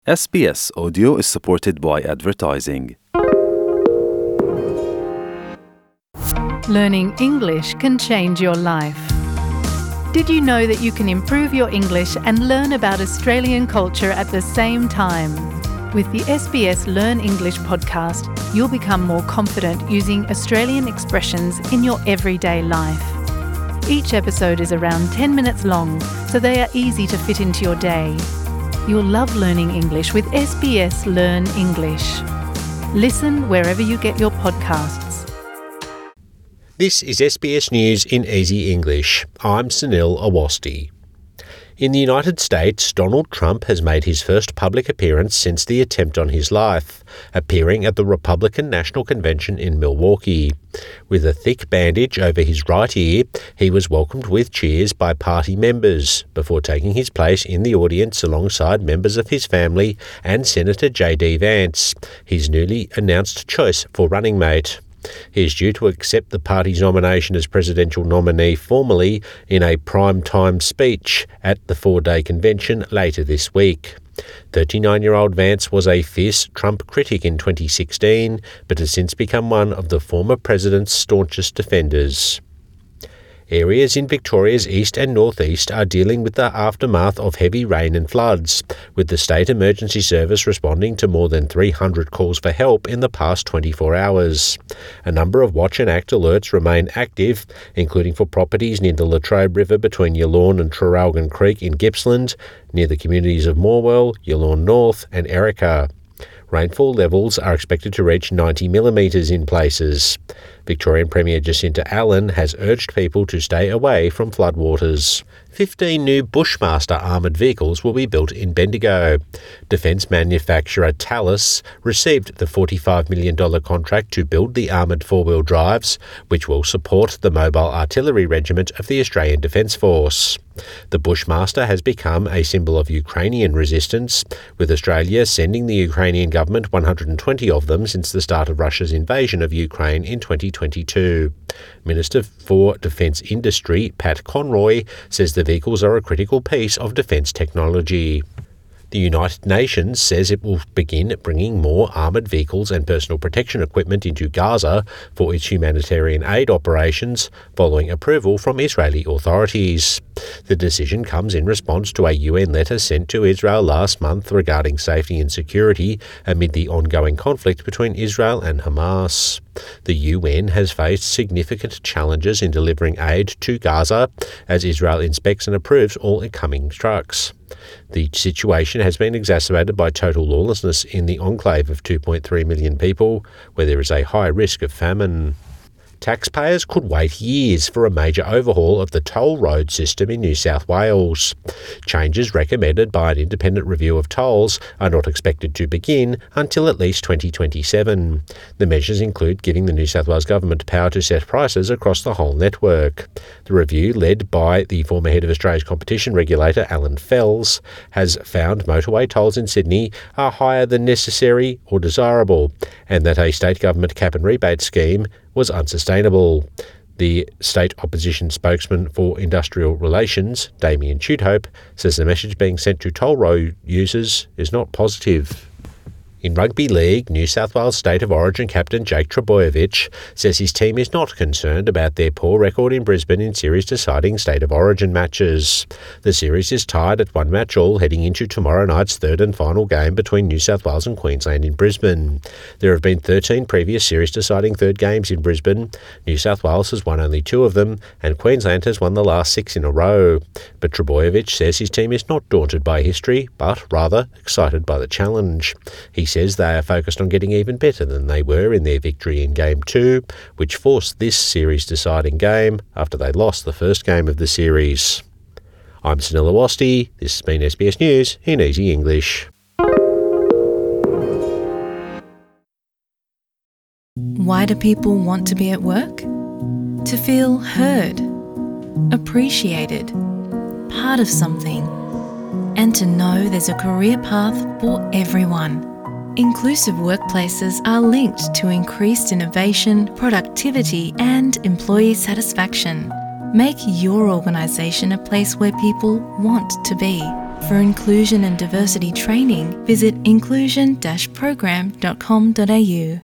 SBS Audio is supported by advertising. Learning English can change your life. Did you know that you can improve your English and learn about Australian culture at the same time? With the SBS Learn English podcast, you'll become more confident using Australian expressions in your everyday life. Each episode is around 10 minutes long, so they are easy to fit into your day. You'll love learning English with SBS Learn English. Listen wherever you get your podcasts. This is SBS News in Easy English. I'm Sunil Awasthi. In the United States, Donald Trump has made his first public appearance since the attempt on his life, appearing at the Republican National Convention in Milwaukee. With a thick bandage over his right ear, he was welcomed with cheers by party members before taking his place in the audience alongside members of his family and Senator J.D. Vance, his newly announced choice for running mate. He is due to accept the party's nomination as presidential nominee formally in a prime-time speech at the four-day convention later this week. 39-year-old Vance was a fierce Trump critic in 2016, but has since become one of the former president's staunchest defenders. Areas in Victoria's east and northeast are dealing with the aftermath of heavy rain and floods, with the State Emergency Service responding to more than 300 calls for help in the past 24 hours. A number of Watch and Act alerts remain active, including for properties near the Latrobe River between Yallourn and Traralgon Creek in Gippsland, near the communities of Morwell, Yallourn North and Erica. Rainfall levels are expected to reach 90 millimetres in places. Victorian Premier Jacinta Allan has urged people to stay away from floodwaters. 15 new Bushmaster armoured vehicles will be built in Bendigo. Defence manufacturer Thales received the $45 million contract to build the armoured four-wheel drives, which will support the Mobile Artillery Regiment of the Australian Defence Force. The Bushmaster has become a symbol of Ukrainian resistance, with Australia sending the Ukrainian government 120 of them since the start of Russia's invasion of Ukraine in 2022. Minister for Defence Industry, Pat Conroy, says the vehicles are a critical piece of defence technology. The United Nations says it will begin bringing more armoured vehicles and personal protection equipment into Gaza for its humanitarian aid operations, following approval from Israeli authorities. The decision comes in response to a UN letter sent to Israel last month regarding safety and security amid the ongoing conflict between Israel and Hamas. The UN has faced significant challenges in delivering aid to Gaza as Israel inspects and approves all incoming trucks. The situation has been exacerbated by total lawlessness in the enclave of 2.3 million people, where there is a high risk of famine. Taxpayers could wait years for a major overhaul of the toll road system in New South Wales. Changes recommended by an independent review of tolls are not expected to begin until at least 2027. The measures include giving the New South Wales government power to set prices across the whole network. The review, led by the former head of Australia's competition regulator, Alan Fells, has found motorway tolls in Sydney are higher than necessary or desirable, and that a state government cap and rebate scheme was unsustainable. The state opposition spokesman for industrial relations, Damien Chudhope, says the message being sent to toll road users is not positive. In rugby league, New South Wales State of Origin captain Jake Trbojevic says his team is not concerned about their poor record in Brisbane in series-deciding State of Origin matches. The series is tied at 1 match all heading into tomorrow night's third and final game between New South Wales and Queensland in Brisbane. There have been 13 previous series-deciding third games in Brisbane. New South Wales has won only 2 of them, and Queensland has won the last 6 in a row. But Trbojevic says his team is not daunted by history, but rather excited by the challenge. He says they are focused on getting even better than they were in their victory in Game 2, which forced this series-deciding game after they lost the first game of the series. I'm Sunil Awasthi. This has been SBS News in Easy English. Why do people want to be at work? To feel heard, appreciated, part of something, and to know there's a career path for everyone. Inclusive workplaces are linked to increased innovation, productivity, and employee satisfaction. Make your organisation a place where people want to be. For inclusion and diversity training, visit inclusion-program.com.au.